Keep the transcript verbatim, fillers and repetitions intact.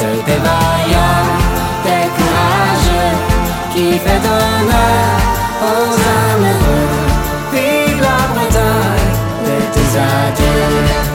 seul des vaillants, des courageux, qui fait honneur aux amoureux. Vive la Bretagne, des deux adieux.